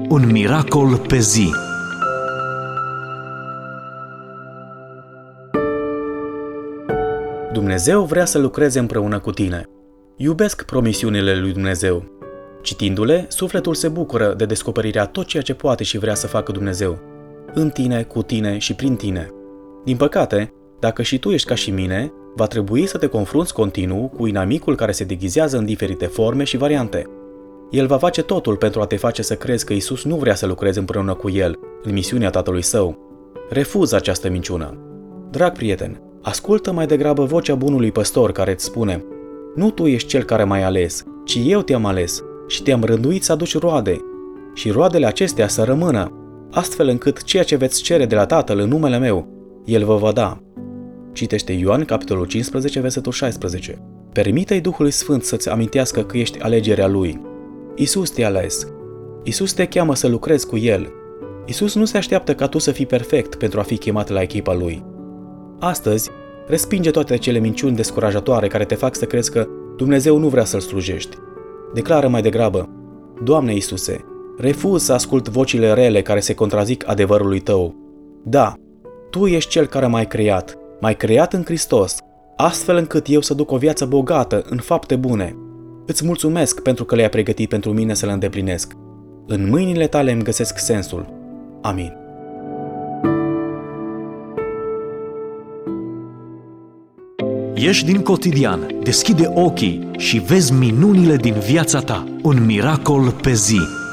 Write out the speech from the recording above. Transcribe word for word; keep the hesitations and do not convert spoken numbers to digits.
Un miracol pe zi. Dumnezeu vrea să lucreze împreună cu tine. Iubesc promisiunile lui Dumnezeu. Citindu-le, sufletul se bucură de descoperirea tot ceea ce poate și vrea să facă Dumnezeu. În tine, cu tine și prin tine. Din păcate, dacă și tu ești ca și mine, va trebui să te confrunți continuu cu inamicul care se deghizează în diferite forme și variante. El va face totul pentru a te face să crezi că Isus nu vrea să lucrezi împreună cu El în misiunea Tatălui Său. Refuză această minciună. Drag prieten, ascultă mai degrabă vocea bunului păstor care îți spune: nu tu ești cel care m-ai ales, ci eu te-am ales și te-am rânduit să aduci roade. Și roadele acestea să rămână, astfel încât ceea ce veți cere de la Tatăl în numele meu, El vă va da. Citește Ioan, capitolul cincisprezece, versetul șaisprezece. Permite-i Duhului Sfânt să-ți amintească că ești alegerea Lui. Isus te-a ales. Isus te cheamă să lucrezi cu El. Isus nu se așteaptă ca tu să fii perfect pentru a fi chemat la echipa Lui. Astăzi, respinge toate acele minciuni descurajatoare care te fac să crezi că Dumnezeu nu vrea să-L slujești. Declară mai degrabă: Doamne Iisuse, refuz să ascult vocile rele care se contrazic adevărului Tău. Da, Tu ești Cel care m-ai creat, m-ai creat în Hristos, astfel încât eu să duc o viață bogată în fapte bune. Îți mulțumesc pentru că le-ai pregătit pentru mine să le îndeplinesc. În mâinile Tale îmi găsesc sensul. Amin. Ieși din cotidian, deschide ochii și vezi minunile din viața ta. Un miracol pe zi.